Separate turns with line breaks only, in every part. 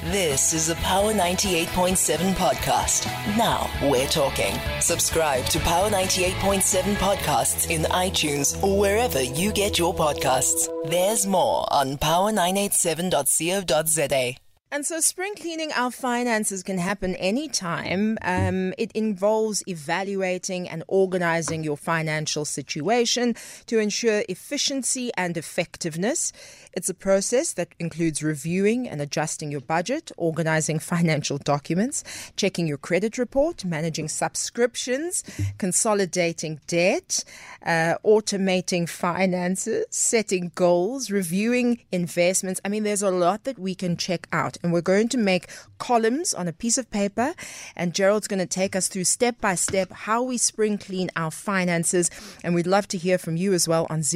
This is a Power 98.7 podcast. Now we're talking. Subscribe to Power 98.7 podcasts in iTunes or wherever you get your podcasts. There's more on power987.co.za. And so spring cleaning our finances can happen anytime. It involves evaluating and organizing your financial situation to ensure efficiency and effectiveness. It's a process that includes reviewing and adjusting your budget, organizing financial documents, checking your credit report, managing subscriptions, consolidating debt, automating finances, setting goals, reviewing investments. I mean, there's a lot that we can check out. And we're going to make columns on a piece of paper, and Gerald's going to take us through step by step how we spring clean our finances. And we'd love to hear from you as well on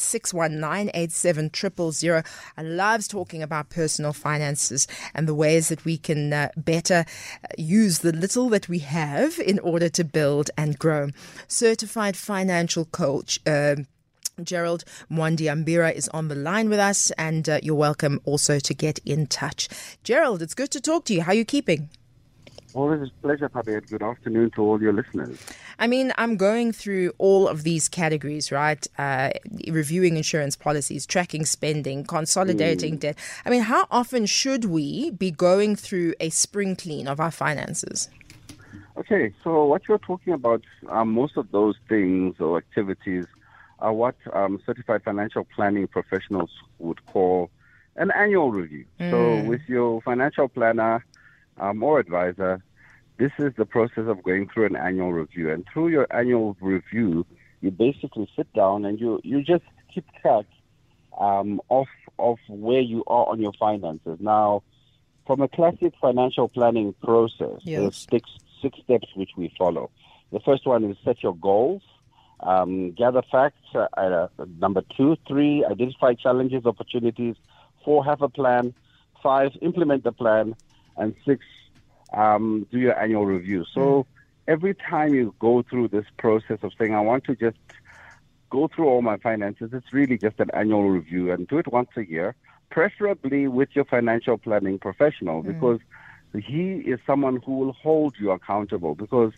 0861987000. I love talking about personal finances and the ways that we can better use the little that we have in order to build and grow. Certified financial coach Gerald Mwandiambira is on the line with us, and you're welcome also to get in touch. Gerald, it's good to talk to you. How are you keeping?
Always a pleasure, Papi. Good afternoon to all your listeners.
I mean, I'm going through all of these categories, right? Reviewing insurance policies, tracking spending, consolidating debt. I mean, how often should we be going through a spring clean of our finances?
Okay, so what you're talking about, most of those things or activities are what certified financial planning professionals would call an annual review. So with your financial planner or advisor, this is the process of going through an annual review. And through your annual review, you basically sit down and you just keep track of where you are on your finances. Now, from a classic financial planning process, there's six steps which we follow. The first one is set your goals. Gather facts. Number 2, 3, identify challenges, opportunities. 4, have a plan. 5, implement the plan. And 6, do your annual review. So every time you go through this process of saying, I want to just go through all my finances, it's really just an annual review, and do it once a year, preferably with your financial planning professional, because he is someone who will hold you accountable. Because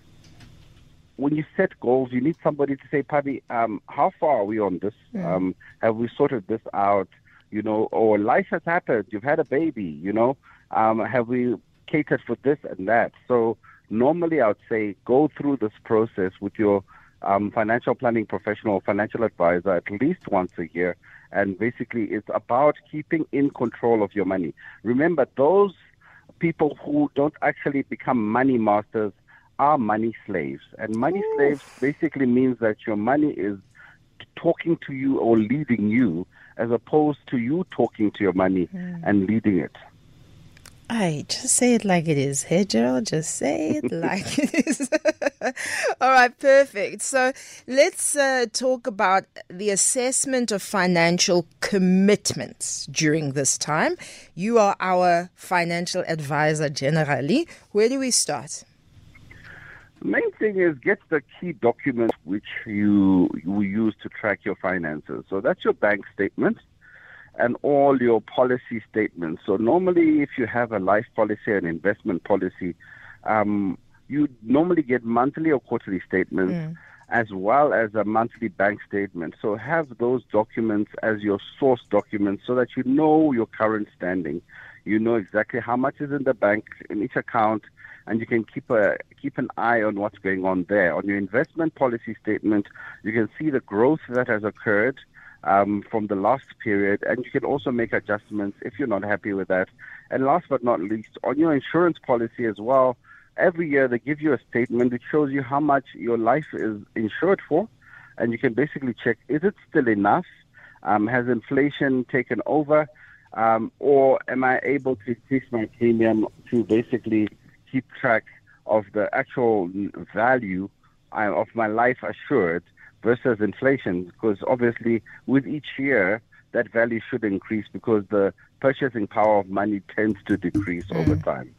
when you set goals, you need somebody to say, Papi, how far are we on this? Have we sorted this out? Or life has happened. You've had a baby, have we catered for this and that? So normally I would say go through this process with your financial planning professional, financial advisor at least once a year. And basically it's about keeping in control of your money. Remember, those people who don't actually become money masters are money slaves. And money slaves basically means that your money is talking to you or leading you, as opposed to you talking to your money and leading it.
Hey, just say it like it is. Hey, Gerald, just say it like it is. All right, perfect. So let's talk about the assessment of financial commitments during this time. You are our financial advisor generally. Where do we start?
The main thing is get the key documents which you use to track your finances. So that's your bank statement and all your policy statements. So normally if you have a life policy and investment policy, you normally get monthly or quarterly statements as well as a monthly bank statement. So have those documents as your source documents so that you know your current standing. You know exactly how much is in the bank in each account, and you can keep an eye on what's going on there. On your investment policy statement, you can see the growth that has occurred from the last period, and you can also make adjustments if you're not happy with that. And last but not least, on your insurance policy as well, every year they give you a statement which shows you how much your life is insured for, and you can basically check, is it still enough? Has inflation taken over? Or am I able to increase my premium to basically keep track of the actual value of my life assured versus inflation? Because obviously with each year, that value should increase because the purchasing power of money tends to decrease over time.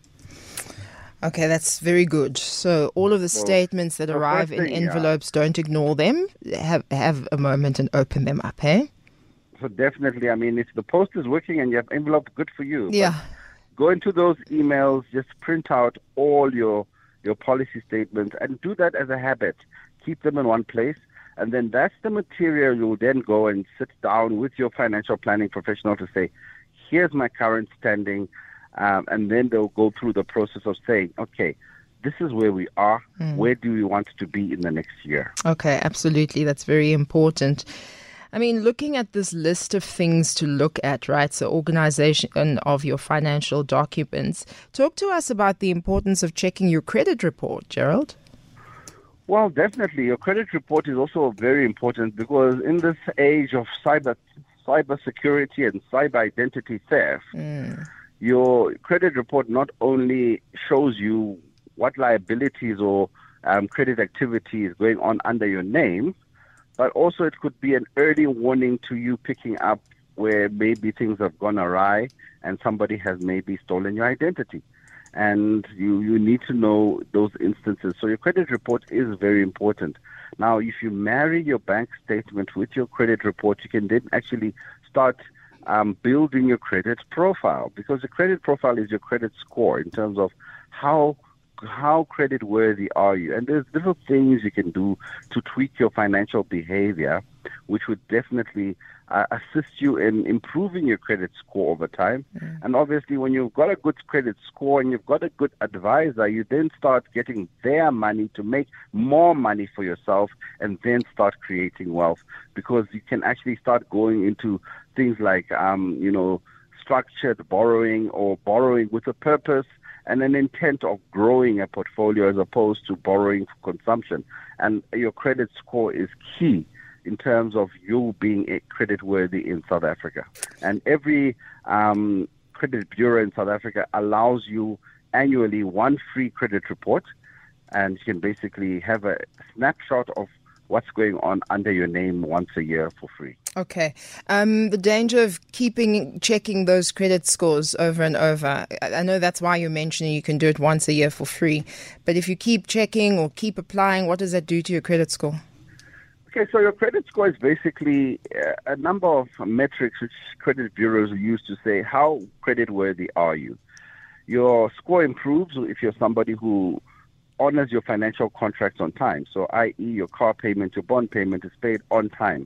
Okay, that's very good. So all of the statements that arrive in envelopes, don't ignore them. Have a moment and open them up, hey?
So definitely, I mean, if the post is working and you have envelope, good for you.
Yeah.
go into those emails, just print out all your policy statements and do that as a habit. Keep them in one place. And then that's the material you'll then go and sit down with your financial planning professional to say, here's my current standing. And then they'll go through the process of saying, okay, this is where we are. Where do we want to be in the next year?
Okay, absolutely. That's very important. I mean, looking at this list of things to look at, right? So organization of your financial documents. Talk to us about the importance of checking your credit report, Gerald.
Well, definitely. Your credit report is also very important because in this age of cyber security and cyber identity theft, your credit report not only shows you what liabilities or credit activity is going on under your name, but also it could be an early warning to you picking up where maybe things have gone awry and somebody has maybe stolen your identity. And you need to know those instances. So your credit report is very important. Now, if you marry your bank statement with your credit report, you can then actually start building your credit profile, because the credit profile is your credit score in terms of how credit worthy are you. And there's little things you can do to tweak your financial behavior, which would definitely assist you in improving your credit score over time. And obviously, when you've got a good credit score and you've got a good advisor, you then start getting their money to make more money for yourself and then start creating wealth, because you can actually start going into things like, structured borrowing or borrowing with a purpose and an intent of growing a portfolio as opposed to borrowing for consumption. And your credit score is key in terms of you being credit worthy in South Africa. And every credit bureau in South Africa allows you annually one free credit report, and you can basically have a snapshot of what's going on under your name once a year for free.
Okay. The danger of checking those credit scores over and over. I know that's why you're mentioning you can do it once a year for free. But if you keep checking or keep applying, what does that do to your credit score?
Okay, so your credit score is basically a number of metrics which credit bureaus use to say how credit worthy are you. Your score improves if you're somebody who honors your financial contracts on time. So, i.e., your car payment, your bond payment is paid on time.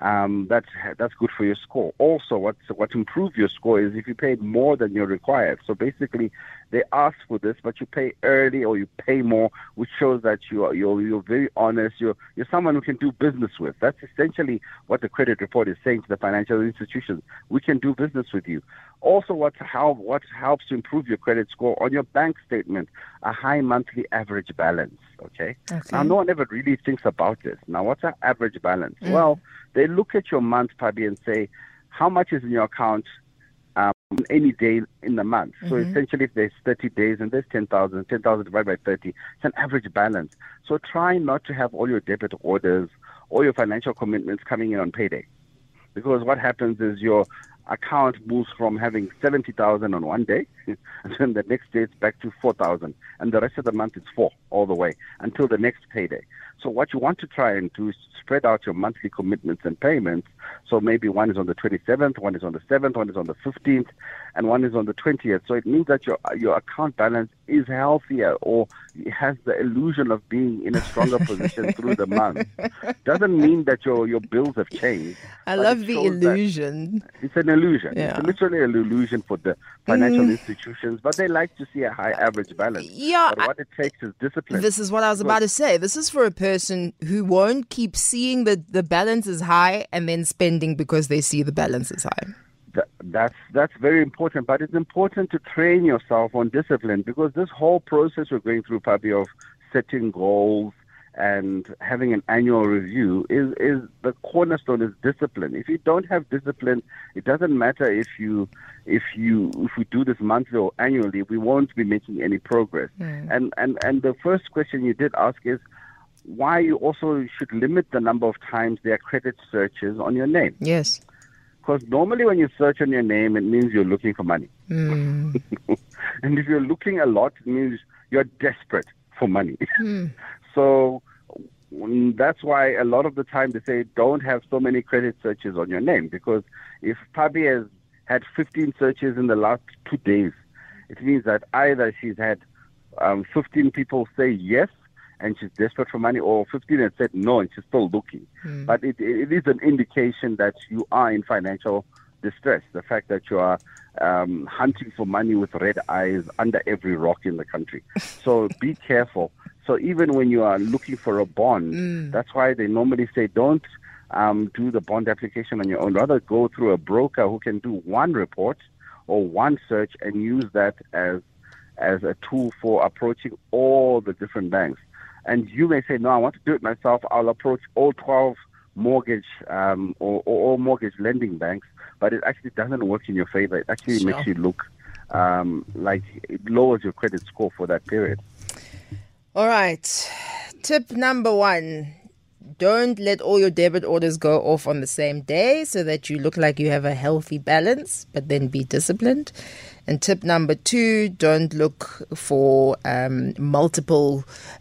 That's good for your score. Also, what improves your score is if you paid more than you're required. So basically, they ask for this, but you pay early or you pay more, which shows that you're very honest. You're someone who can do business with. That's essentially what the credit report is saying to the financial institutions. We can do business with you. Also, what helps to improve your credit score on your bank statement, a high monthly average balance. Okay. Now, no one ever really thinks about this. Now, what's our average balance? Well, they look at your month, Pabi, and say, how much is in your account on any day in the month? So essentially, if there's 30 days and there's 10,000 divided by 30, it's an average balance. So try not to have all your debit orders or your financial commitments coming in on payday. Because what happens is your account moves from having 70,000 on one day, and then the next day it's back to 4,000, and the rest of the month it's 4 all the way until the next payday. So what you want to try and do is spread out your monthly commitments and payments. So maybe one is on the 27th, one is on the 7th, one is on the 15th, and one is on the 20th. So it means that your account balance is healthier, or it has the illusion of being in a stronger position through the month. Doesn't mean that your bills have changed.
I love the illusion.
It's an illusion.
Yeah.
It's literally an illusion for the financial institutions, but they like to see a high average balance.
Yeah.
But what it takes is discipline.
This is what I was about to say. This is for a person who won't keep seeing that the balance is high and then spending because they see the balance is high.
That's very important, but it's important to train yourself on discipline, because this whole process we're going through, Pabi, of setting goals and having an annual review is the cornerstone is discipline. If you don't have discipline, it doesn't matter if we do this monthly or annually, we won't be making any progress. And the first question you did ask is why you also should limit the number of times there are credit searches on your name.
Yes.
Because normally when you search on your name, it means you're looking for money. And if you're looking a lot, it means you're desperate for money. So that's why a lot of the time they say don't have so many credit searches on your name, because if Pabi has had 15 searches in the last 2 days, it means that either she's had 15 people say yes and she's desperate for money, or 15 had said no and she's still looking. But it is an indication that you are in financial distress. The fact that you are hunting for money with red eyes under every rock in the country. So be careful. So even when you are looking for a bond, that's why they normally say don't do the bond application on your own. Rather go through a broker who can do one report or one search and use that as a tool for approaching all the different banks. And you may say, no, I want to do it myself. I'll approach all 12 mortgage or all mortgage lending banks, but it actually doesn't work in your favor. It actually makes you look like it lowers your credit score for that period.
All right. Tip number 1. Don't let all your debit orders go off on the same day so that you look like you have a healthy balance, but then be disciplined. And tip number 2, don't look for multiple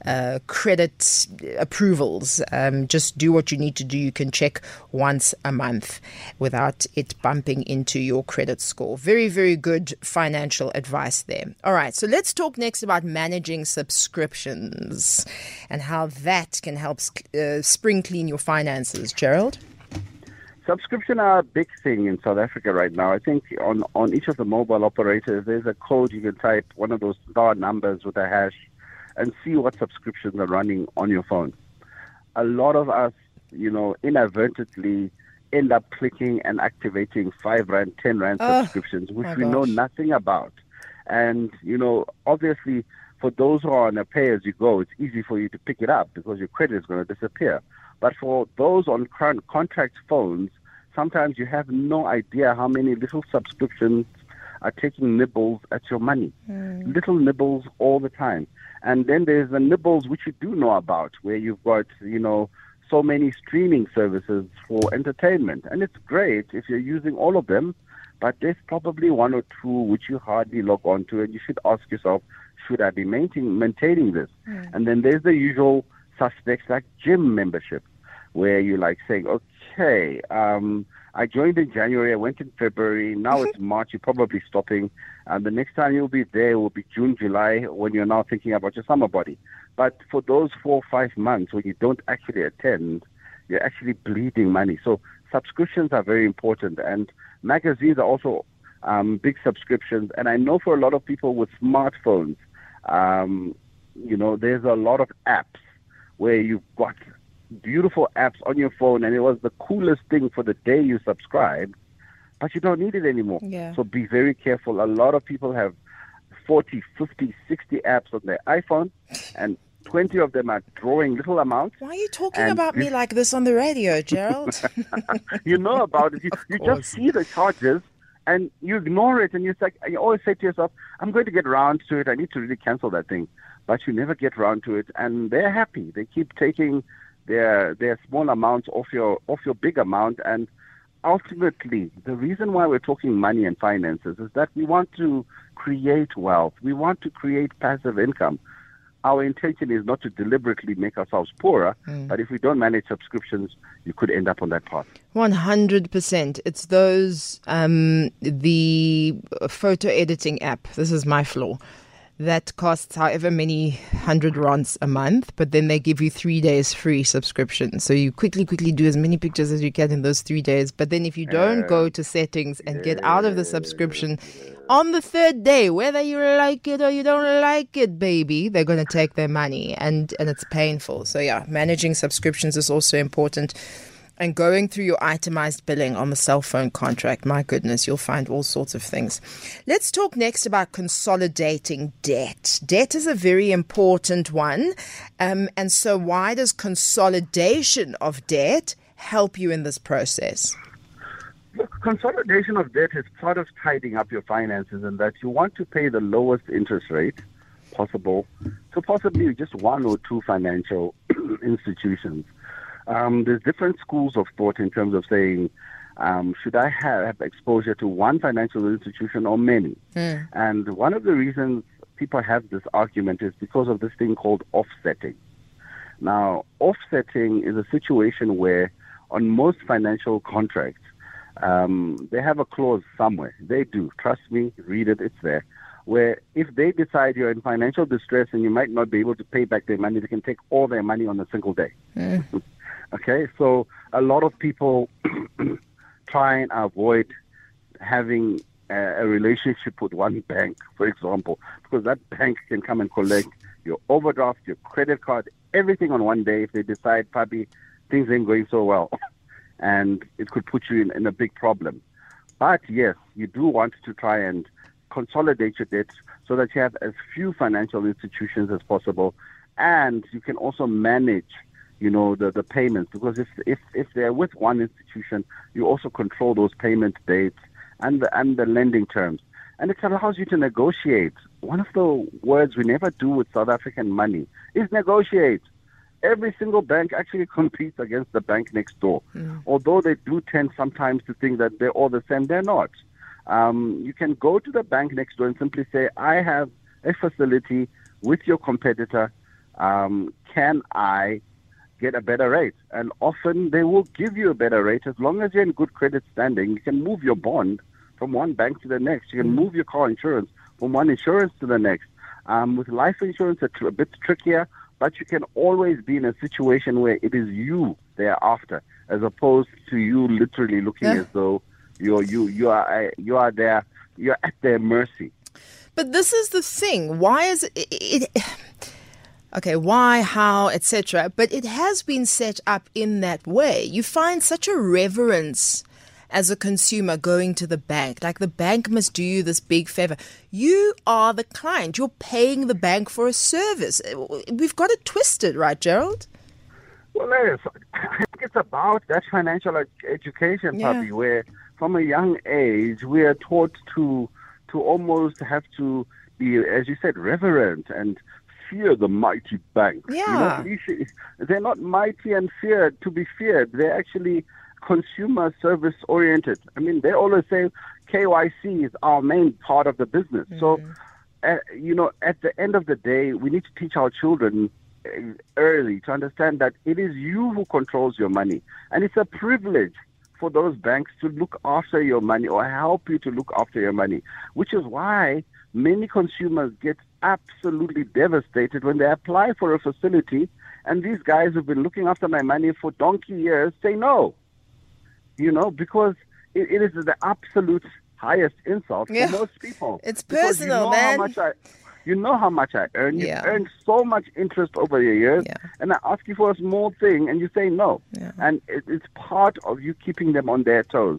credit approvals. Just do what you need to do. You can check once a month without it bumping into your credit score. Very, very good financial advice there. All right, so let's talk next about managing subscriptions and how that can help spring clean your finances. Gerald?
Subscription are a big thing in South Africa right now. I think on each of the mobile operators, there's a code you can type, one of those star numbers with a hash, and see what subscriptions are running on your phone. A lot of us, inadvertently end up clicking and activating 5 Rand, 10 Rand subscriptions, which we know nothing about. And, obviously, for those who are on a pay-as-you-go, it's easy for you to pick it up because your credit is going to disappear. But for those on current contract phones, sometimes you have no idea how many little subscriptions are taking nibbles at your money. Little nibbles all the time. And then there's the nibbles which you do know about, where you've got, so many streaming services for entertainment. And it's great if you're using all of them, but there's probably 1 or 2 which you hardly log on to, and you should ask yourself, should I be maintaining this? And then there's the usual suspects like gym membership, where you're like saying, okay, I joined in January, I went in February, now it's March, you're probably stopping. The next time you'll be there will be June, July, when you're now thinking about your summer body. But for those 4 or 5 months when you don't actually attend, you're actually bleeding money. So subscriptions are very important, and magazines are also big subscriptions. And I know for a lot of people with smartphones, there's a lot of apps where you've got beautiful apps on your phone, and it was the coolest thing for the day you subscribed, but you don't need it anymore. So be very careful. A lot of people have 40, 50, 60 apps on their iPhone, and 20 of them are drawing little amounts.
Why are you talking about me like this on the radio, Gerald?
You know about it. You just see the charges, and you ignore it, and you always say to yourself, I'm going to get around to it. I need to really cancel that thing. But you never get around to it, and they're happy. They keep taking their small amounts off your big amount. And ultimately, the reason why we're talking money and finances is that we want to create wealth. We want to create passive income. Our intention is not to deliberately make ourselves poorer, but if we don't manage subscriptions, you could end up on that path.
100%. It's those, the photo editing app. This is my flaw. That costs however many 100 rands a month, but then they give you 3 days free subscription. So you quickly do as many pictures as you can in those 3 days. But then if you don't go to settings and get out of the subscription on the 3rd day, whether you like it or you don't like it, baby, they're going to take their money, and it's painful. So yeah, managing subscriptions is also important. And going through your itemized billing on the cell phone contract, my goodness, you'll find all sorts of things. Let's talk next about consolidating debt. Debt is a very important one. And so why does consolidation of debt help you in this process?
Look, consolidation of debt is part of tidying up your finances, in that you want to pay the lowest interest rate possible to possibly just 1 or 2 financial institutions. There's different schools of thought in terms of saying, should I have exposure to one financial institution or many? And one of the reasons people have this argument is because of this thing called offsetting. Now, offsetting is a situation where on most financial contracts, they have a clause somewhere. They do. Trust me, read it, it's there. where if they decide you're in financial distress and you might not be able to pay back their money, they can take all their money on a single day. Okay, so a lot of people try and avoid having a relationship with one bank, for example, because that bank can come and collect your overdraft, your credit card, everything on one day if they decide, Papi, things ain't going so well. And it could put you in a big problem. But yes, you do want to try and consolidate your debts so that you have as few financial institutions as possible. And you can also manage, the payments, because if they're with one institution, you also control those payment dates and the lending terms. And it allows you to negotiate. One of the words we never do with South African money is negotiate. Every single bank actually competes against the bank next door. Although they do tend sometimes to think that they're all the same, they're not. You can go to the bank next door and simply say, I have a facility with your competitor. Can I get a better rate? And often they will give you a better rate as long as you're in good credit standing. You can move your bond from one bank to the next. You can move your car insurance from one insurance to the next. With life insurance, it's a bit trickier, but you can always be in a situation where it is you they're after, as opposed to you literally looking as though you are there, you're at their mercy.
But this is the thing. Why is it okay, why, how, etc. But it has been set up in that way. You find such a reverence as a consumer going to the bank. Like the bank must do you this big favor. You are the client. You're paying the bank for a service. We've got it twisted, right, Gerald?
Well, yes. I think it's about that financial education, Papi, where from a young age we are taught to almost have to be, as you said, reverent and fear the mighty bank.
Yeah.
They're not mighty and feared to be feared. They're actually consumer service oriented. I mean, they always say KYC is our main part of the business. So, at the end of the day, we need to teach our children early to understand that it is you who controls your money. And it's a privilege for those banks to look after your money or help you to look after your money, which is why many consumers get absolutely devastated when they apply for a facility and these guys who've been looking after my money for donkey years say no. Because it is the absolute highest insult for most people.
It's personal, man.
You know how much I earn. You've earned so much interest over the years, and I ask you for a small thing, and you say no. And it's part of you keeping them on their toes.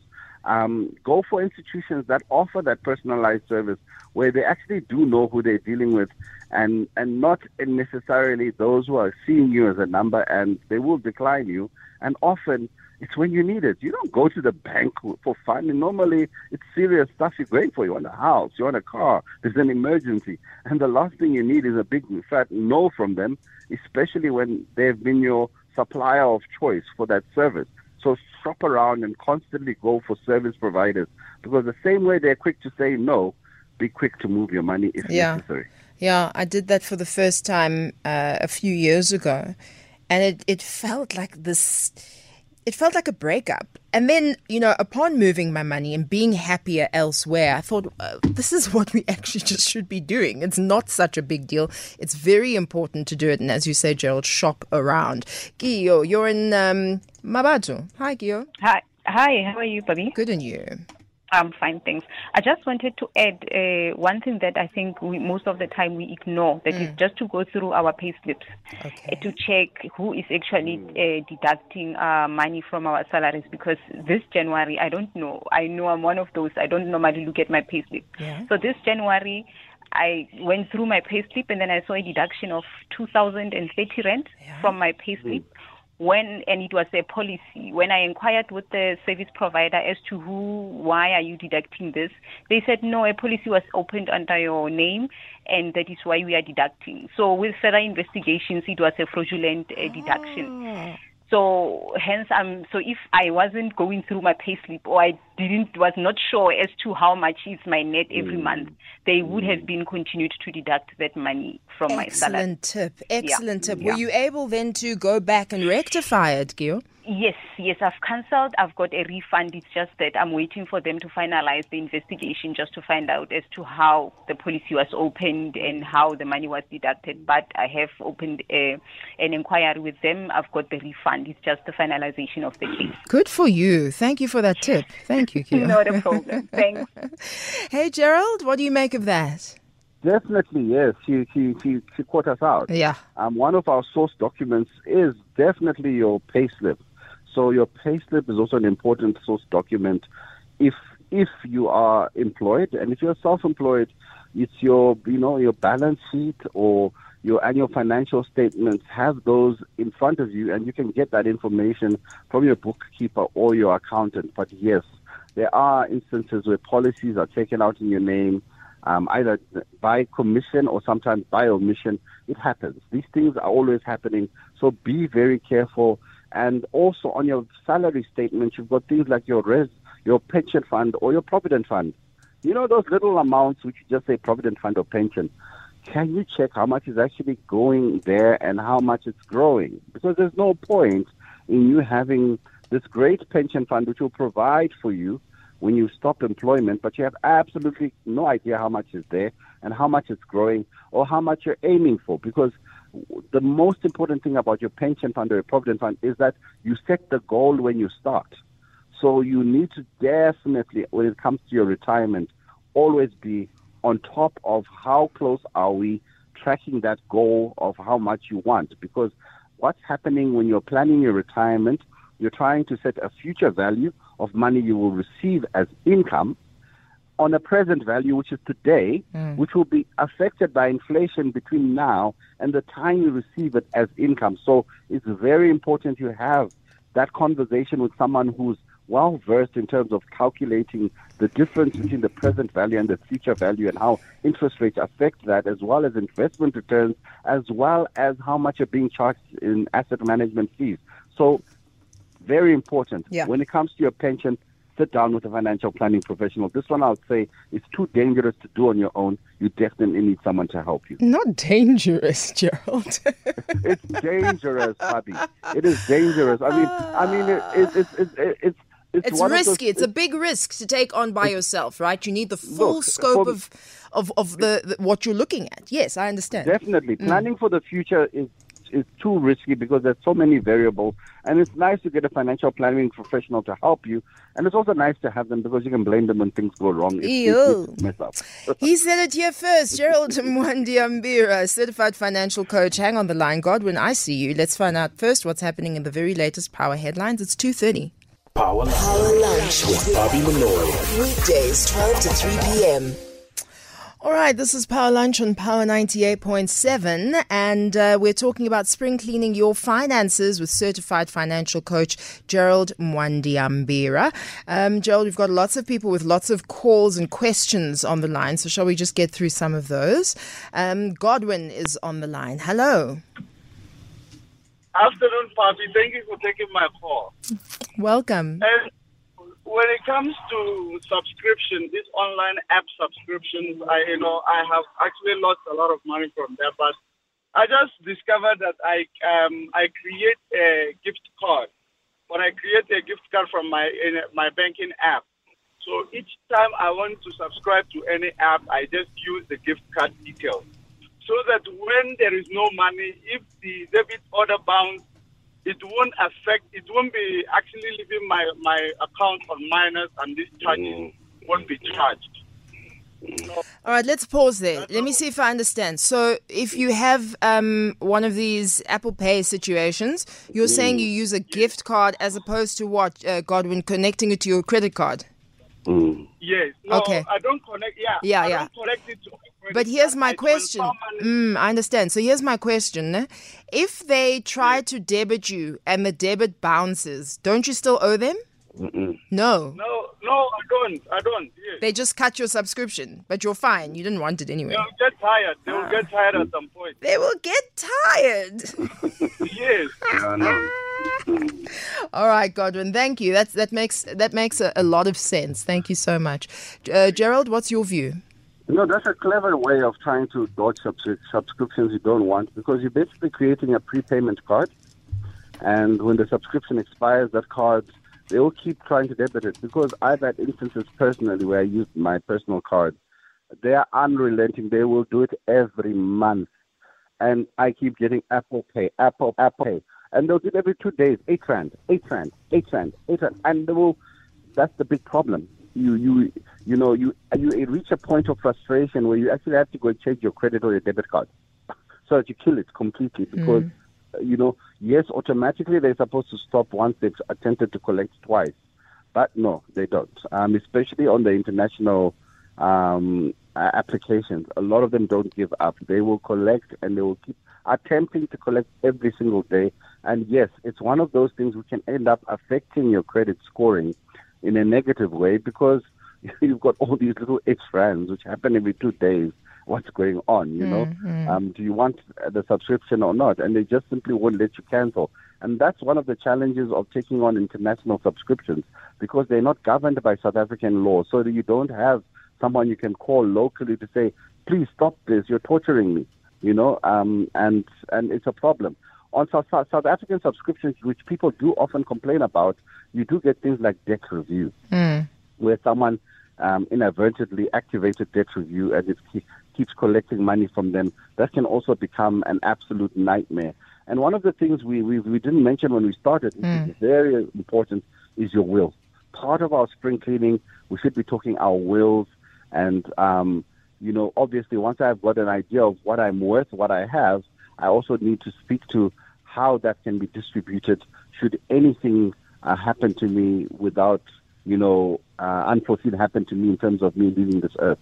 Go for institutions that offer that personalized service where they actually do know who they're dealing with and not necessarily those who are seeing you as a number and they will decline you. And often it's when you need it. You don't go to the bank for fun. And normally it's serious stuff you're going for. You want a house, you want a car, there's an emergency. And the last thing you need is a big fat no from them, especially when they've been your supplier of choice for that service. So shop around and constantly go for service providers, because the same way they're quick to say no, be quick to move your money if necessary.
Yeah, I did that for the first time a few years ago, and it felt like this. It felt like a breakup. And then, upon moving my money and being happier elsewhere, I thought, this is what we actually just should be doing. It's not such a big deal. It's very important to do it. And as you say, Gerald, shop around. Gio, you're in Mabatu. Hi, Gio.
Hi, how are you, Papi?
Good, and you?
I'm fine, thanks. I just wanted to add one thing that I think most of the time we ignore, that is just to go through our pay slips to check who is actually deducting money from our salaries, because this January, I don't know. I know I'm one of those. I don't normally look at my pay slip. So this January, I went through my pay slip and then I saw a deduction of 2,030 rand from my pay slip. And it was a policy. When I inquired with the service provider as to why are you deducting this, they said, no, a policy was opened under your name and that is why we are deducting. So with further investigations, it was a fraudulent deduction. So hence, so if I wasn't going through my payslip or I was not sure as to how much is my net every month, they would have been continued to deduct that money from my salary.
Excellent tip. Were you able then to go back and rectify it, Gil?
Yes, I've cancelled. I've got a refund. It's just that I'm waiting for them to finalize the investigation just to find out as to how the policy was opened and how the money was deducted. But I have opened an inquiry with them. I've got the refund. It's just the finalization of the case.
Good for you. Thank you for that tip. Thank you, Gil.
Not a problem. Thanks.
Hey, Gerald, what do you make of that?
Definitely, yes. She caught us out.
Yeah.
One of our source documents is definitely your payslip. So your payslip is also an important source document if you are employed, and if you're self-employed, it's your balance sheet or your annual financial statements. Have those in front of you, and you can get that information from your bookkeeper or your accountant. But yes, there are instances where policies are taken out in your name, either by commission or sometimes by omission. It happens. These things are always happening. So be very careful. And also on your salary statement, you've got things like your pension fund or your provident fund. You know those little amounts which you just say provident fund or pension. Can you check how much is actually going there and how much it's growing? Because there's no point in you having this great pension fund which will provide for you when you stop employment, but you have absolutely no idea how much is there and how much it's growing or how much you're aiming for. Because the most important thing about your pension fund or your provident fund is that you set the goal when you start. So you need to definitely, when it comes to your retirement, always be on top of how close are we tracking that goal of how much you want. Because what's happening when you're planning your retirement, you're trying to set a future value of money you will receive as income on a present value, which is today, which will be affected by inflation between now and the time you receive it as income. So it's very important you have that conversation with someone who's well-versed in terms of calculating the difference between the present value and the future value and how interest rates affect that, as well as investment returns, as well as how much you're being charged in asset management fees. So very important.
Yeah.
When it comes to your pension, sit down with a financial planning professional. This one I would say is too dangerous to do on your own. You definitely need someone to help you.
Not dangerous, Gerald.
It's dangerous, Fabi. It is dangerous. It's
risky. It's a big risk to take on by yourself, right? You need the full scope of the what you're looking at. Yes, I understand.
Definitely. Planning for the future is too risky because there's so many variables, and it's nice to get a financial planning professional to help you, and it's also nice to have them because you can blame them when things go wrong. If mess up.
He said it here first. Gerald Mwandiambira, certified financial coach. Hang on the line, Godwin. I see you. Let's find out first what's happening in the very latest Power headlines. It's 2:30.
Power Lunch with Bobby Malloy.
Weekdays 12 to 3 p.m.
All right, this is Power Lunch on Power 98.7, and we're talking about spring cleaning your finances with certified financial coach Gerald Mwandiambira. Gerald, we've got lots of people with lots of calls and questions on the line, so shall we just get through some of those? Godwin is on the line. Hello.
Afternoon, Papi. Thank you for taking my call.
Welcome.
And when it comes to subscription, these online app subscriptions, I have actually lost a lot of money from there. But I just discovered that I create a gift card. When I create a gift card from my banking app, so each time I want to subscribe to any app, I just use the gift card details. So that when there is no money, if the debit order bounce, it won't be actually leaving my account on minus, and this charges won't be charged.
All right, let's pause there. Let me see if I understand. So if you have one of these Apple Pay situations, you're saying you use a gift card as opposed to what, Godwin, connecting it to your credit card?
Yes. No,
okay.
I don't connect.
Yeah.
I don't connect it to my credit
But here's
card.
my question. I understand. So here's my question. If they try to debit you and the debit bounces, don't you still owe them? No.
No, I don't. Yes.
They just cut your subscription, but you're fine. You didn't want it anyway.
They'll get tired. They will get tired at some point.
They will get tired.
Yes.
No.
All right, Godwin, thank you. That makes a lot of sense. Thank you so much. Gerald, what's your view?
No, that's a clever way of trying to dodge subscriptions you don't want, because you're basically creating a prepayment card. And when the subscription expires, that card, they will keep trying to debit it. Because I've had instances personally where I used my personal card. They are unrelenting. They will do it every month. And I keep getting Apple Pay. And they'll do it every 2 days, 8 rand. And they will, that's the big problem. You reach a point of frustration where you actually have to go and change your credit or your debit card so that you kill it completely, because, yes, automatically they're supposed to stop once they've attempted to collect twice. But no, they don't, especially on the international applications. A lot of them don't give up. They will collect, and they will keep attempting to collect every single day. And yes, it's one of those things which can end up affecting your credit scoring in a negative way, because you've got all these little extras which happen every 2 days. What's going on, do you want the subscription or not? And they just simply won't let you cancel. And that's one of the challenges of taking on international subscriptions, because they're not governed by South African law. So that you don't have someone you can call locally to say, please stop this, you're torturing me, and it's a problem. On South African subscriptions, which people do often complain about, you do get things like debt review, where someone inadvertently activated debt review and it keeps collecting money from them. That can also become an absolute nightmare. And one of the things we didn't mention when we started, which is very important, is your will. Part of our spring cleaning, we should be talking our wills. And, obviously, once I've got an idea of what I'm worth, what I have, I also need to speak to how that can be distributed should anything happen to me without, unforeseen happen to me in terms of me leaving this earth.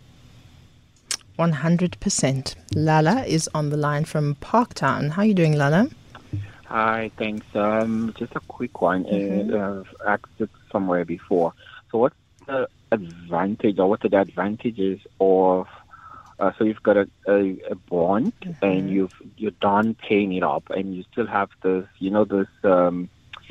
100%. Lala is on the line from Parktown. How are you doing, Lala?
Hi, thanks. Just a quick one. I've asked it somewhere before. So what's the advantage, or what are the advantages of, so you've got a bond and you're done paying it up, and you still have this, the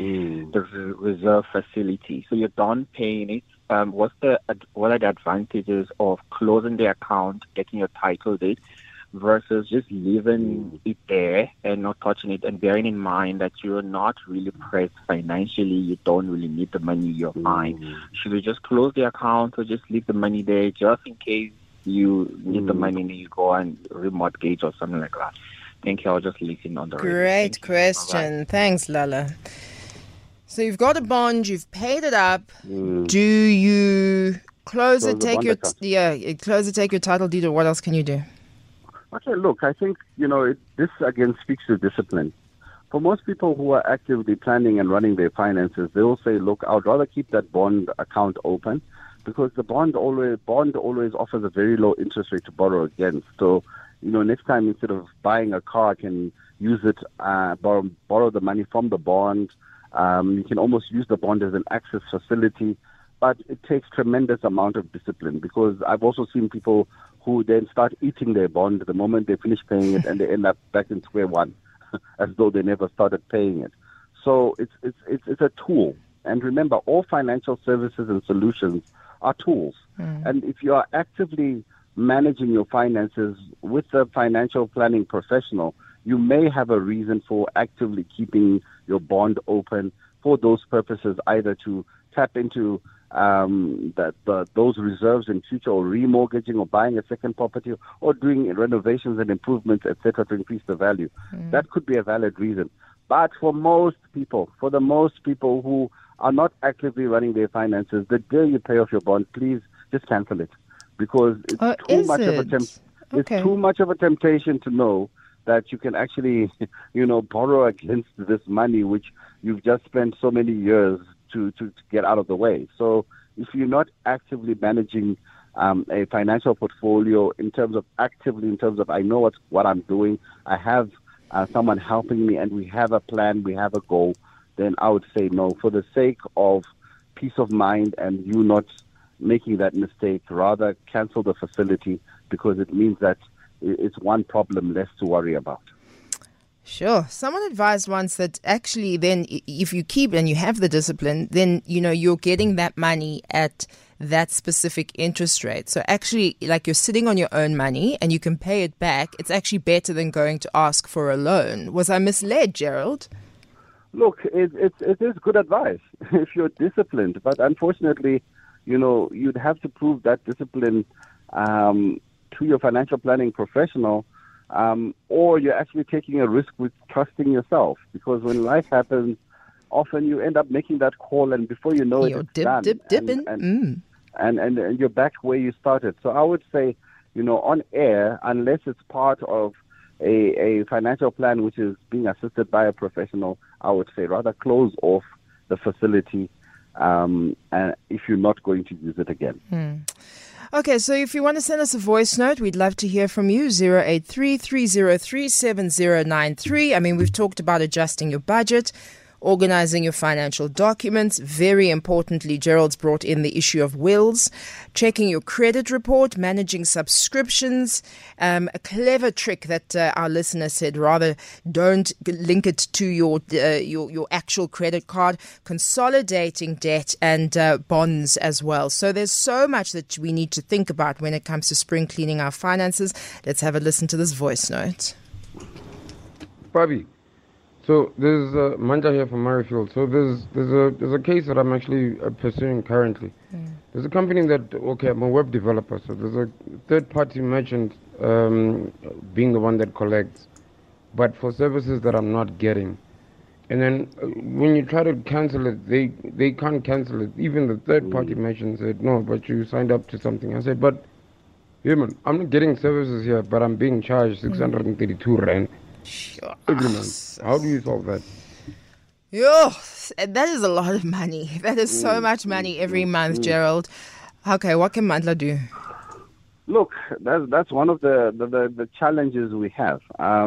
reserve facility. So you're done paying it. What are the advantages of closing the account, getting your title deed, versus just leaving it there and not touching it, and bearing in mind that you're not really pressed financially, you don't really need the money, you're fine. Should we just close the account or just leave the money there just in case you need the money and you go and remortgage or something like that? Thank you. I'll just listen on the radio.
Great question. Right. Thanks, Lala. So you've got a bond, you've paid it up. Do you close it, take your title deed, or what else can you do?
Okay, look, I think, this again speaks to discipline. For most people who are actively planning and running their finances, they will say, look, I'd rather keep that bond account open, because the bond always offers a very low interest rate to borrow against. So, next time, instead of buying a car, I can use it, borrow the money from the bond. You can almost use the bond as an access facility, but it takes tremendous amount of discipline, because I've also seen people who then start eating their bond the moment they finish paying it, and they end up back in square one, as though they never started paying it. So it's a tool. And remember, all financial services and solutions are tools. And if you are actively managing your finances with a financial planning professional, you may have a reason for actively keeping your bond open for those purposes, either to tap into those reserves in future, or remortgaging, or buying a second property, or doing renovations and improvements, etc., to increase the value. That could be a valid reason. But for the most people who are not actively running their finances, the day you pay off your bond, please just cancel it, because it's too much of a it's too much of a temptation to know that you can actually, borrow against this money which you've just spent so many years to get out of the way. So if you're not actively managing a financial portfolio in terms of I know what I'm doing, I have someone helping me, and we have a plan, we have a goal, then I would say no. For the sake of peace of mind and you not making that mistake, rather cancel the facility, because it means that it's one problem less to worry about.
Sure. Someone advised once that actually then if you keep and you have the discipline, then, you're getting that money at that specific interest rate. So actually, like, you're sitting on your own money and you can pay it back. It's actually better than going to ask for a loan. Was I misled, Gerald?
Look, it is good advice if you're disciplined, but unfortunately, you'd have to prove that discipline to your financial planning professional, or you're actually taking a risk with trusting yourself, because when life happens, often you end up making that call, and before you know it's done. And you're back where you started. So I would say, on air, unless it's part of a financial plan which is being assisted by a professional, I would say rather close off the facility and if you're not going to use it again.
Okay, so if you want to send us a voice note, we'd love to hear from you, 083-303-7093. I mean, we've talked about adjusting your budget, organizing your financial documents. Very importantly, Gerald's brought in the issue of wills, checking your credit report, managing subscriptions. A clever trick that our listener said, rather don't link it to your actual credit card, consolidating debt and bonds as well. So there's so much that we need to think about when it comes to spring cleaning our finances. Let's have a listen to this voice note.
Bobby. So there's Manja here from Murrayfield. So there's a case that I'm actually pursuing currently. There's a company that, I'm a web developer, so there's a third-party merchant being the one that collects, but for services that I'm not getting. And then when you try to cancel it, they can't cancel it. Even the third-party merchant said, no, but you signed up to something. I said, but, man, I'm not getting services here, but I'm being charged 632 rand. Every month. How do you solve that?
That is a lot of money. That is so much money every month, Gerald. Okay, what can Mandla do?
Look, that's one of the challenges we have.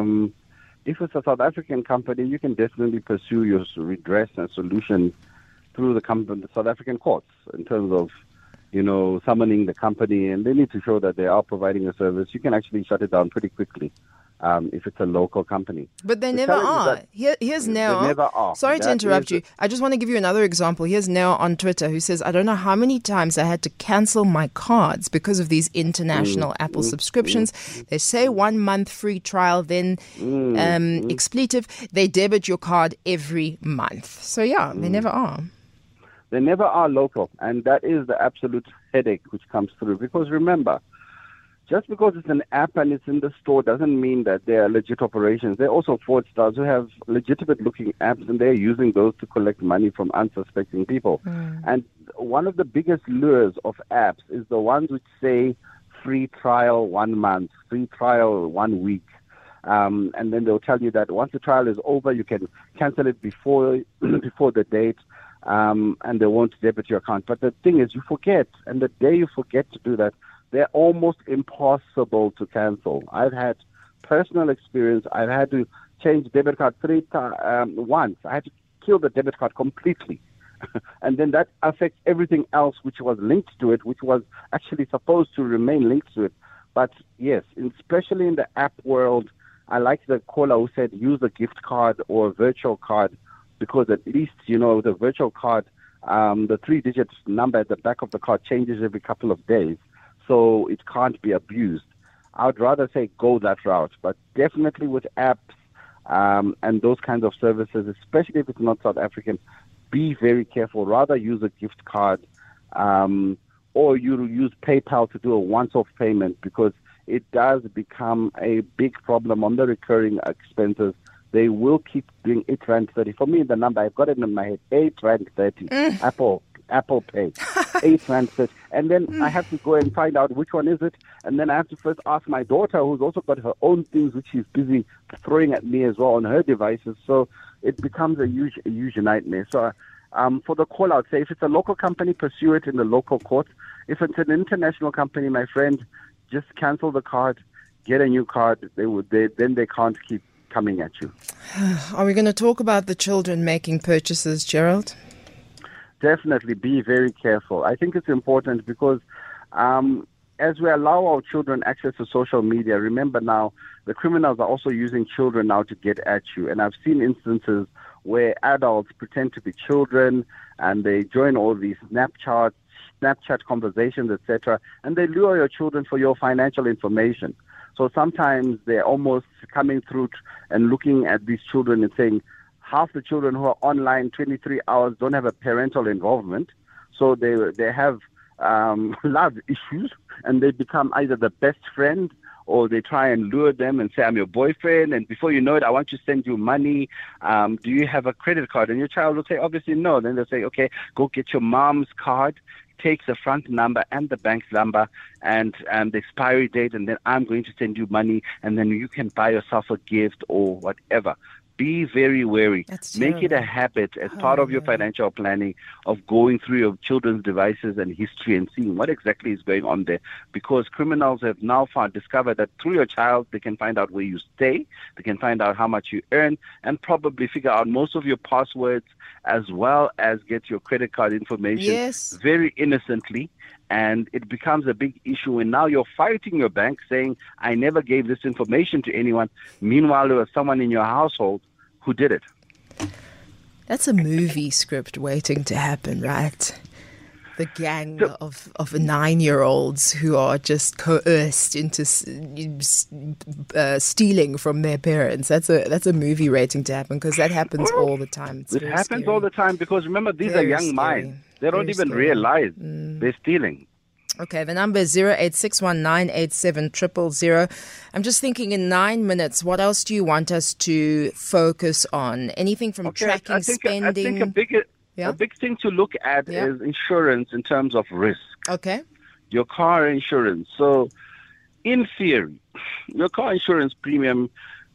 If it's a South African company, you can definitely pursue your redress and solution through the South African courts in terms of, summoning the company, and they need to show that they are providing a service. You can actually shut it down pretty quickly. If it's a local company.
But they never are. Here's Neo.
They never are.
Sorry to interrupt you. I just want to give you another example. Here's Neo on Twitter who says, I don't know how many times I had to cancel my cards because of these international Apple subscriptions. They say 1 month free trial, then expletive, they debit your card every month. So they never are.
They never are local. And that is the absolute headache which comes through. Because remember, just because it's an app and it's in the store doesn't mean that they are legit operations. There are also fraudsters who have legitimate-looking apps, and they're using those to collect money from unsuspecting people. And one of the biggest lures of apps is the ones which say free trial 1 month, free trial 1 week. And then they'll tell you that once the trial is over, you can cancel it before the date, and they won't debit your account. But the thing is, you forget, and the day you forget to do that, they're almost impossible to cancel. I've had personal experience. I've had to change debit card once. I had to kill the debit card completely. And then that affects everything else which was linked to it, which was actually supposed to remain linked to it. But yes, especially in the app world, I like the caller who said use a gift card or a virtual card, because at least, the virtual card, the 3-digit number at the back of the card changes every couple of days. So it can't be abused. I would rather say go that route, but definitely with apps and those kinds of services, especially if it's not South African, be very careful. Rather use a gift card or you use PayPal to do a once-off payment, because it does become a big problem on the recurring expenses. They will keep doing 8 Rand 30. For me, the number, I've got it in my head, 8 Rand 30. Apple Pay, 8 Rand 30. And then I have to go and find out which one is it. And then I have to first ask my daughter, who's also got her own things which she's busy throwing at me as well on her devices. So it becomes a huge nightmare. So for the call, I would say if it's a local company, pursue it in the local court. If it's an international company, my friend, just cancel the card, get a new card. Then they can't keep coming at you.
Are we going to talk about the children making purchases, Gerald?
Definitely be very careful. I think it's important because as we allow our children access to social media, remember now, the criminals are also using children now to get at you. And I've seen instances where adults pretend to be children and they join all these Snapchat conversations, etc., and they lure your children for your financial information. So sometimes they're almost coming through and looking at these children and saying, half the children who are online 23 hours don't have a parental involvement. So they have love issues, and they become either the best friend or they try and lure them and say, I'm your boyfriend, and before you know it, I want to send you money. Do you have a credit card? And your child will say, obviously no. Then they'll say, okay, go get your mom's card, take the front number and the bank number and the expiry date, and then I'm going to send you money, and then you can buy yourself a gift or whatever. Be very wary. Make it a habit as part of your financial planning of going through your children's devices and history and seeing what exactly is going on there. Because criminals have now discovered that through your child, they can find out where you stay, they can find out how much you earn, and probably figure out most of your passwords, as well as get your credit card information very innocently. And it becomes a big issue when now you're fighting your bank saying, I never gave this information to anyone. Meanwhile, there was someone in your household who did it.
That's a movie script waiting to happen, right? The gang of 9-year-olds who are just coerced into stealing from their parents. That's a movie waiting to happen, because that happens all the time.
It happens all the time, because remember, these are young minds. They don't even realize they're stealing.
Okay, the number is 0861987000. I'm just thinking, in 9 minutes, what else do you want us to focus on? Anything from tracking spending?
I think a big thing to look at is insurance in terms of risk.
Okay.
Your car insurance. So, in theory, your car insurance premium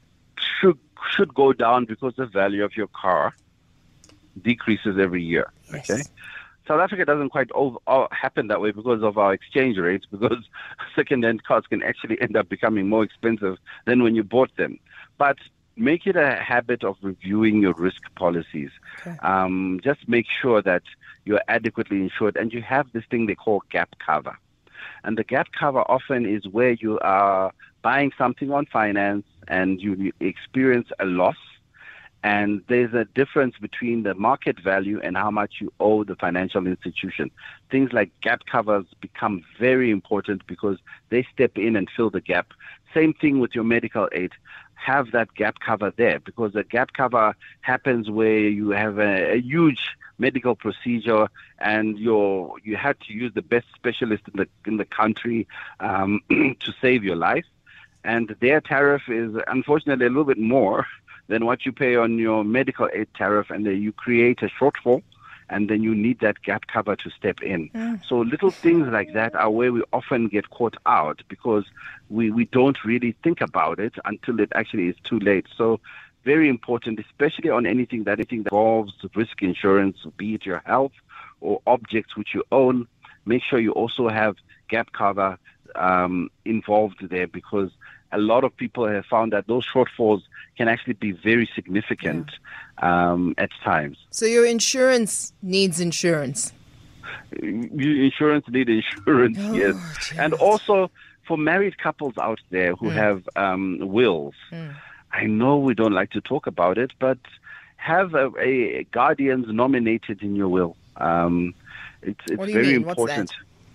should go down because the value of your car decreases every year. Yes. Okay. South Africa doesn't quite happen that way because of our exchange rates, because second-hand cars can actually end up becoming more expensive than when you bought them. But make it a habit of reviewing your risk policies. Okay. Just make sure that you're adequately insured, and you have this thing they call gap cover. And the gap cover often is where you are buying something on finance and you experience a loss, and there's a difference between the market value and how much you owe the financial institution. Things like gap covers become very important because they step in and fill the gap. Same thing with your medical aid. Have that gap cover there, because the gap cover happens where you have a huge medical procedure and you had to use the best specialist in the country to save your life. And their tariff is unfortunately a little bit more than what you pay on your medical aid tariff, and then you create a shortfall, and then you need that gap cover to step in. So little things like that are where we often get caught out, because we don't really think about it until it actually is too late. So very important, especially on anything that involves risk insurance, be it your health or objects which you own. Make sure you also have gap cover involved there, because a lot of people have found that those shortfalls can actually be very significant at times.
So your insurance needs insurance.
Insurance needs insurance, yes. Geez. And also for married couples out there who have wills, I know we don't like to talk about it, but have a guardians nominated in your will. It's very important.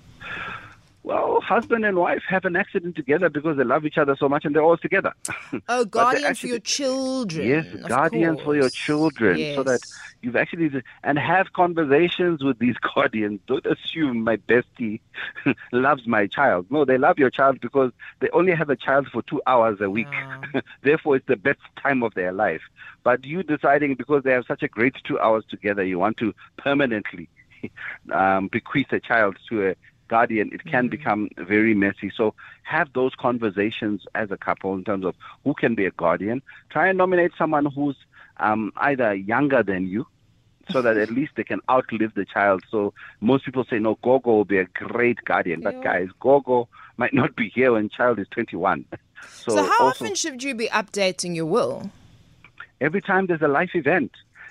Well, husband and wife have an accident together because they love each other so much and they're always together.
Oh, guardians for your children.
Yes, guardians for your children. Yes. So that you've actually, and have conversations with these guardians. Don't assume my bestie loves my child. No, they love your child because they only have a child for 2 hours a week. Therefore, it's the best time of their life. But you deciding because they have such a great 2 hours together, you want to permanently bequeath a child to a guardian, it can become very messy. So have those conversations as a couple in terms of who can be a guardian. Try and nominate someone who's either younger than you, so that at least they can outlive the child. So most people say, no, Gogo will be a great guardian. But guys, Gogo might not be here when child is 21.
So how often should you be updating your will?
Every time there's a life event.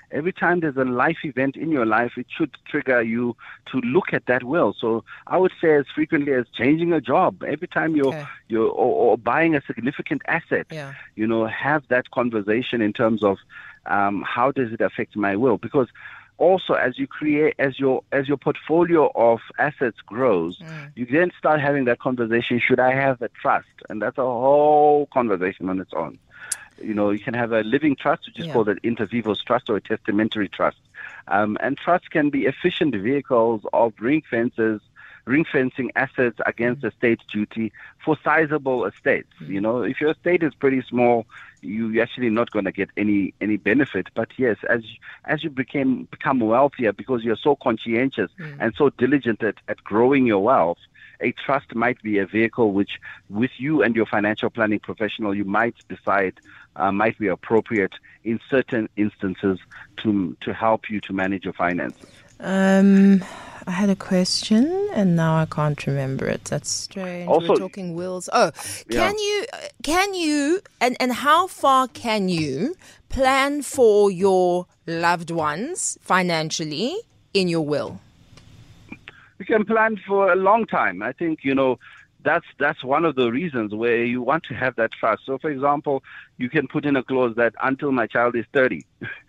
every time there's a life event in your life, it should trigger you to look at that will. So I would say as frequently as changing a job, every time or buying a significant asset, have that conversation in terms of how does it affect my will? Because also, as your portfolio of assets grows, you then start having that conversation. Should I have a trust? And that's a whole conversation on its own. You can have a living trust, which is called an inter vivos trust or a testamentary trust. And trusts can be efficient vehicles of ring-fencing assets against estate duty for sizable estates. If your estate is pretty small, you're actually not going to get any benefit. But yes, as you become wealthier, because you're so conscientious and so diligent at growing your wealth, a trust might be a vehicle which, with you and your financial planning professional, you might decide might be appropriate in certain instances to help you to manage your finances.
I had a question and now I can't remember it. That's strange.
Also,
we're talking wills. Can you and how far can you plan for your loved ones financially in your will?
You can plan for a long time. I think, that's one of the reasons where you want to have that trust. So, for example, you can put in a clause that until my child is 30,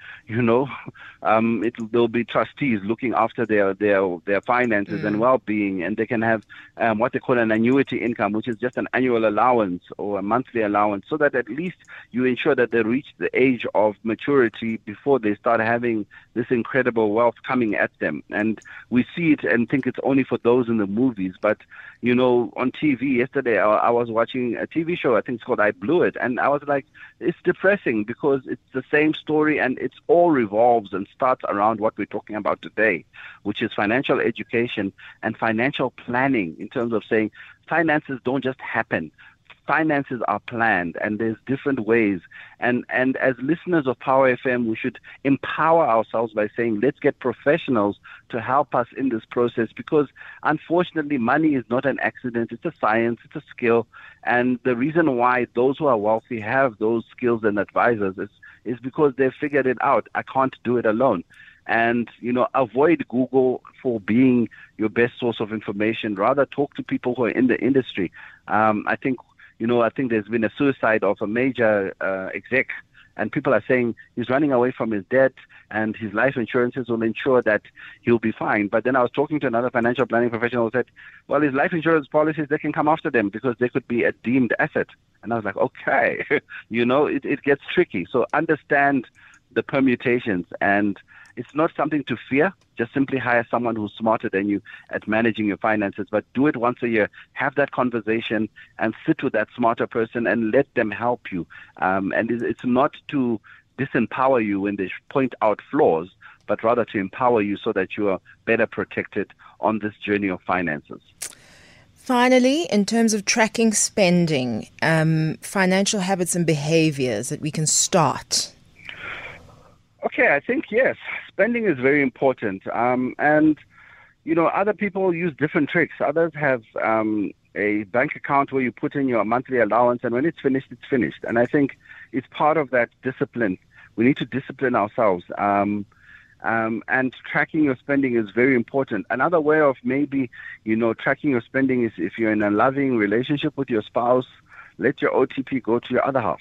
there'll be trustees looking after their finances and well-being, and they can have what they call an annuity income, which is just an annual allowance or a monthly allowance, so that at least you ensure that they reach the age of maturity before they start having this incredible wealth coming at them. And we see it and think it's only for those in the movies, but on TV yesterday, I was watching a TV show, I think it's called I Blew It, and I was like, it's depressing because it's the same story and it's all revolves and starts around what we're talking about today, which is financial education and financial planning, in terms of saying finances don't just happen. Finances are planned, and there's different ways. And as listeners of Power FM, we should empower ourselves by saying, let's get professionals to help us in this process, because unfortunately, money is not an accident. It's a science, it's a skill. And the reason why those who are wealthy have those skills and advisors is because they've figured it out. I can't do it alone. And, avoid Google for being your best source of information. Rather talk to people who are in the industry. I think there's been a suicide of a major exec, and people are saying he's running away from his debt and his life insurances will ensure that he'll be fine. But then I was talking to another financial planning professional who said, well, his life insurance policies, they can come after them because they could be a deemed asset. And I was like, okay, it gets tricky. So understand the permutations, and it's not something to fear. Just simply hire someone who's smarter than you at managing your finances, but do it once a year. Have that conversation and sit with that smarter person and let them help you. And it's not to disempower you when they point out flaws, but rather to empower you so that you are better protected on this journey of finances.
Finally, in terms of tracking spending, financial habits and behaviors that we can start.
Okay, I think, yes, spending is very important. And, other people use different tricks. Others have a bank account where you put in your monthly allowance, and when it's finished, it's finished. And I think it's part of that discipline. We need to discipline ourselves. And tracking your spending is very important. Another way of maybe, tracking your spending is if you're in a loving relationship with your spouse, let your OTP go to your other half.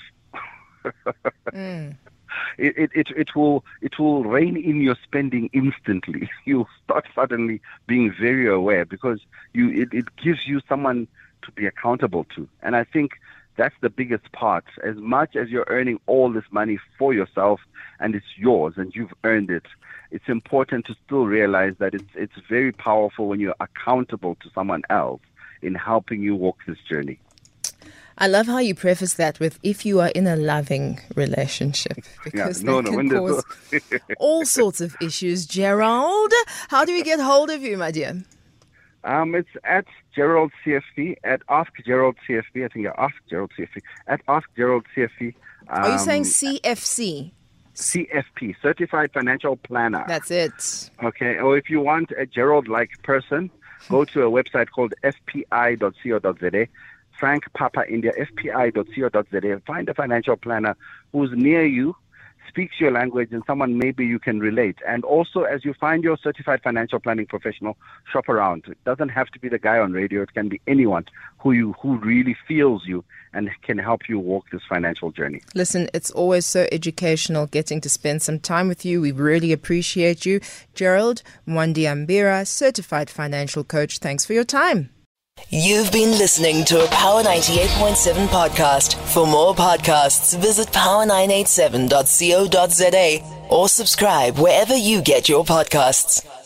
It will rein in your spending instantly. You'll start suddenly being very aware because it gives you someone to be accountable to. And I think that's the biggest part. As much as you're earning all this money for yourself and it's yours and you've earned it, it's important to still realize that it's very powerful when you're accountable to someone else in helping you walk this journey.
I love how you preface that with "if you are in a loving relationship," because that can cause all sorts of issues. Gerald, how do we get hold of you, my dear?
It's at Gerald CFP, at Ask Gerald CFP. I think you're Ask Gerald CFP, at Ask Gerald CFP.
Are you saying CFC?
CFP, Certified Financial Planner.
That's it.
Okay, or if you want a Gerald-like person, go to a website called fpi.co.za. Frank Papa India, fpi.co.za. Find a financial planner who's near you. speaks your language and someone maybe you can relate. And also, as you find your certified financial planning professional, shop around. It doesn't have to be the guy on radio. It can be anyone who really feels you and can help you walk this financial journey.
Listen, it's always so educational getting to spend some time with you. We really appreciate you. Gerald Mwandiambira, certified financial coach. Thanks for your time.
You've been listening to a Power 98.7 podcast. For more podcasts, visit power987.co.za or subscribe wherever you get your podcasts.